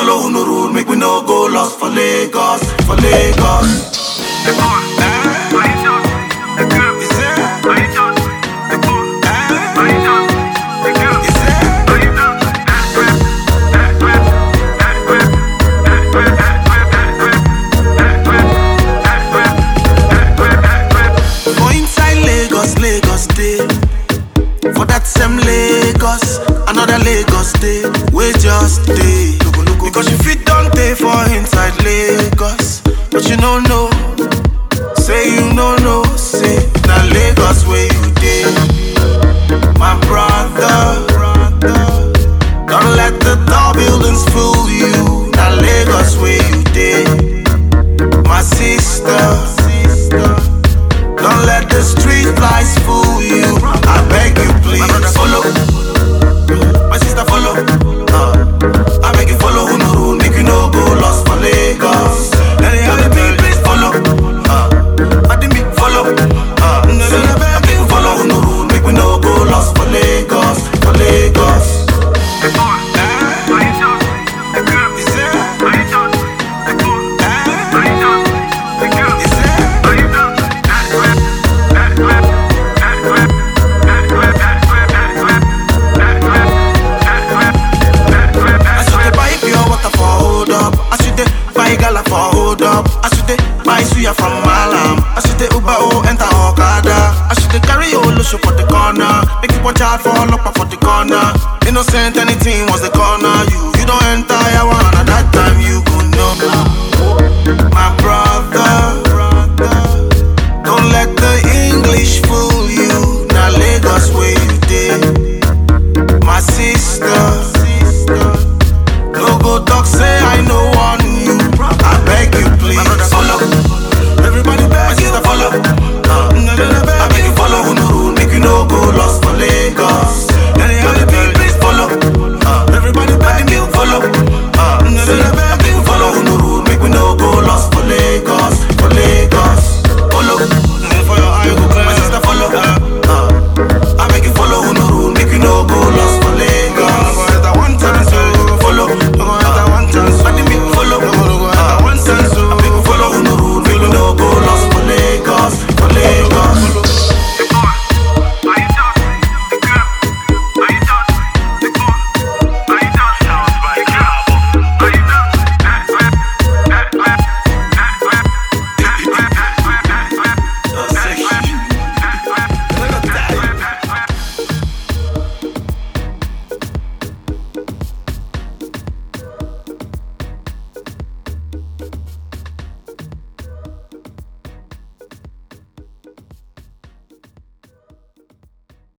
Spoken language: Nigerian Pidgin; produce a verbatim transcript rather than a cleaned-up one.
follow no rule, make we no go lost for Lagos, for Lagos. Lagos day, for that same Lagos, another Lagos day, we just day. Because you fit don't pay for inside Lagos, but you don't know, say you don't know, say now Lagos where you day, my brother. Don't let the tall buildings fool you, now Lagos where you day, my sister. Don't let the street lights fool you. I beg you please. My brother follow, my sister follow. uh, I beg you follow who no rule, make you no go lost for Lagos. Let it happen, baby, please follow. uh, I didn't make follow. uh, I beg you follow who no rule, make we no go lost for Lagos, for Lagos. From Malam, I see the Uber oh enter Okada. I see the carry Olo show for the corner. Make you watch out for lock for the corner. Innocent anything was the